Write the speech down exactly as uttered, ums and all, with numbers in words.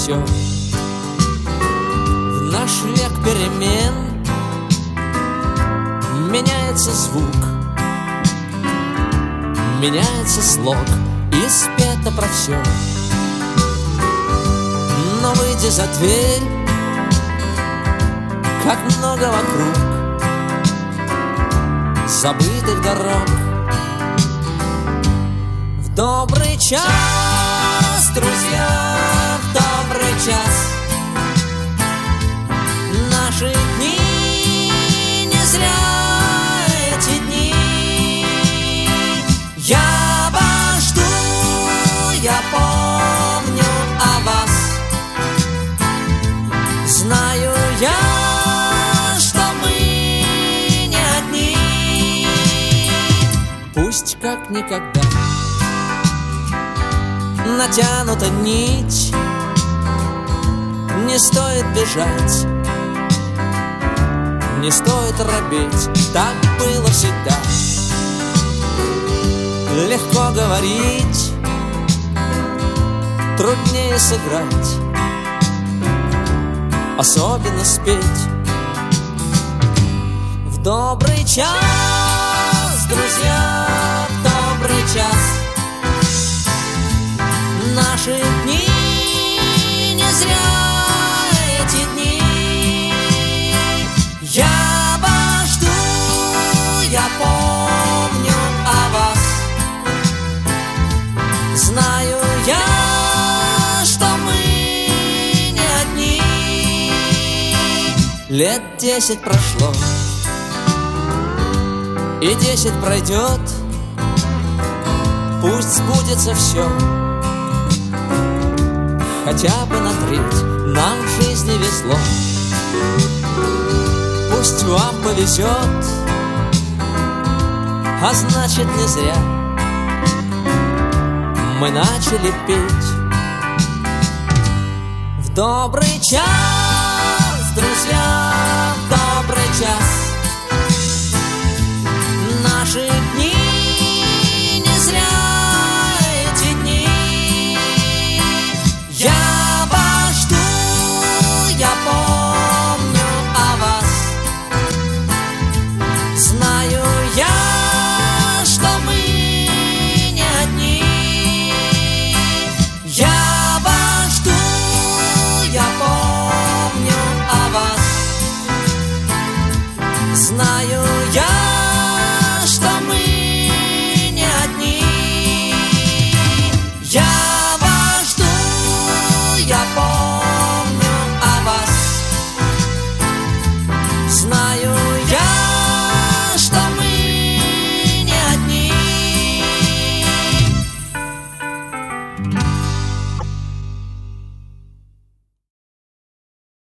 все. В наш век перемен меняется звук, меняется слог, и спето про все. Но выйди за дверь, как много вокруг забытых дорог. В добрый час, друзья, в добрый час. Наши дни не зря эти дни. Я вас жду, я помню о вас. Знаю я, что мы не одни. Пусть как никогда натянута нить, не стоит бежать, не стоит робеть. Так было всегда. Легко говорить, труднее сыграть, особенно спеть. В добрый час, друзья, в добрый час. Наши дни не зря эти дни. Я вас жду, я помню о вас. Знаю я, что мы не одни. Лет десять прошло, и десять пройдет. Пусть сбудется все, хотя бы на треть нам в жизни везло. Пусть вам повезет, а значит не зря мы начали петь. В добрый час, друзья,